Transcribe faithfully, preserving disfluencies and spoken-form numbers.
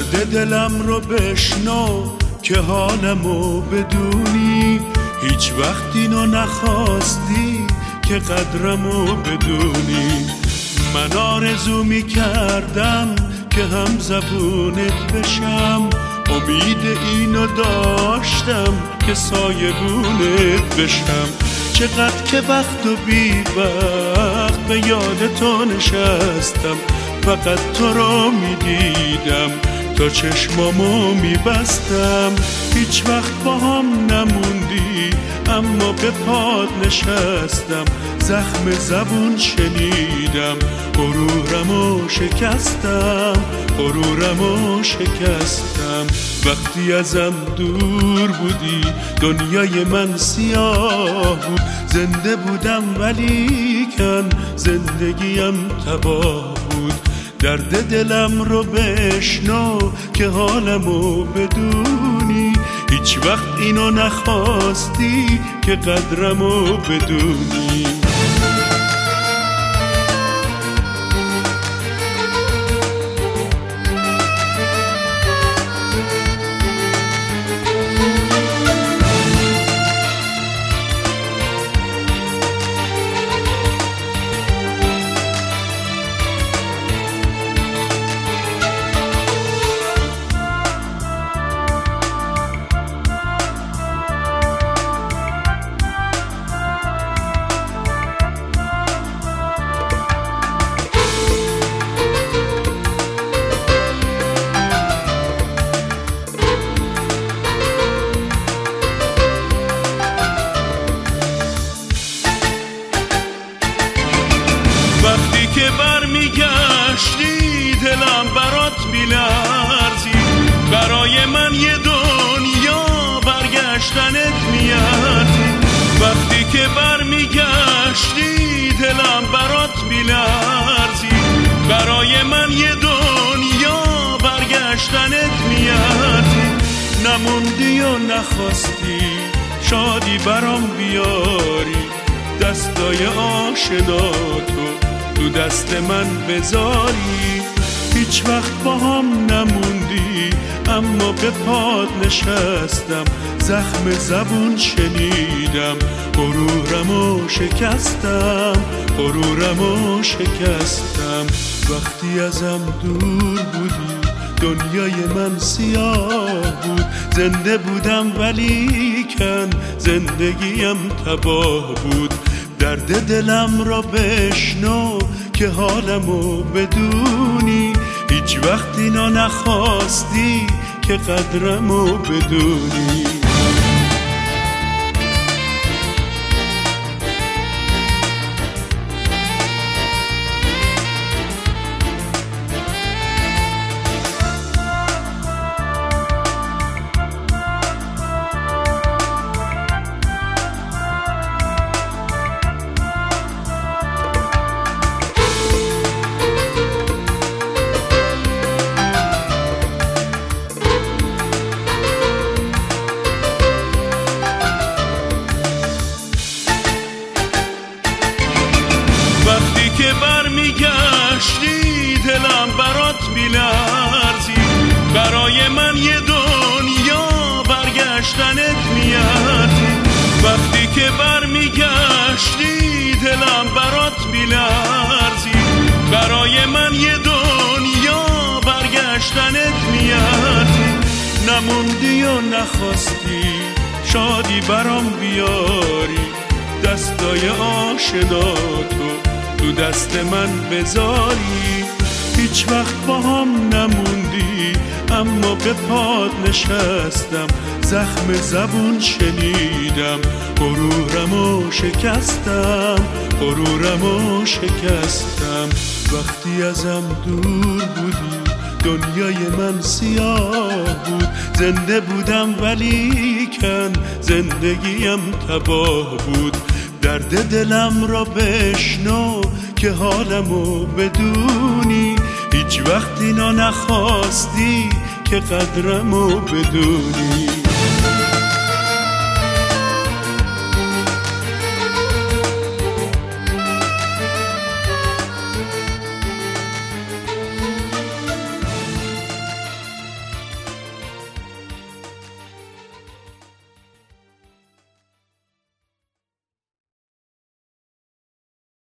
درد دلم رو بشنو که حالمو بدونی، هیچ وقت اینو نخواستی که قدرمو بدونی. من آرزو می کردم که هم زبونت بشم، امید اینو داشتم که سایبونت بشم. چقدر که وقت و بی وقت به یاد تو نشستم، فقط تو رو می دیدم تا چشمامو می بستم. هیچ وقت با هم نموندی اما به پاد نشستم، زخم زبون شنیدم، غرورمو شکستم، غرورمو شکستم. وقتی ازم دور بودی دنیای من سیاه بود، زنده بودم ولیکن زندگیم تباه بود. درد دلم رو بشنو که حالمو بدونی، هیچ وقت اینو نخواستی که قدرمو بدونی. وقتی که برمیگشتی دلم برات میلرزی، برای من یه دنیا برگشتنت میارزی. وقتی که برمیگشتی دلم برات میلرزی، برای من یه دنیا برگشتنت میارزی. نموندی و نخواستی شادی برام بیاری، دستای آشنا تو تو دست من بذاری. هیچ وقت با هم نموندی اما به پاد نشستم، زخم زبون شنیدم، غرورمو شکستم، غرورمو شکستم. وقتی ازم دور بودی دنیای من سیاه بود، زنده بودم ولیکن زندگیم تباه بود. درد دلم را بشنو که حالمو بدونی، هیچ وقت اینا نخواستی که قدرمو بدونی. وقتی که برمیگشتی دلم برات میلرزی، برای من یه دنیا برگشتنت میارزی. وقتی که برمیگشتی دلم برات میلرزی، برای من یه دنیا برگشتنت میارزی. نموندی و نخواستی شادی برام بیاری، دستای آشنا تو تو دست من بذاری. هیچ وقت با هم نموندی اما به پاد نشستم، زخم زبون شنیدم، غرورمو شکستم، غرورمو شکستم. وقتی ازم دور بودی دنیای من سیاه بود، زنده بودم ولیکن زندگیم تباه بود. درد دلم را بشنو که حالمو بدونی، هیچ وقت اینا نخواستی که قدرمو بدونی.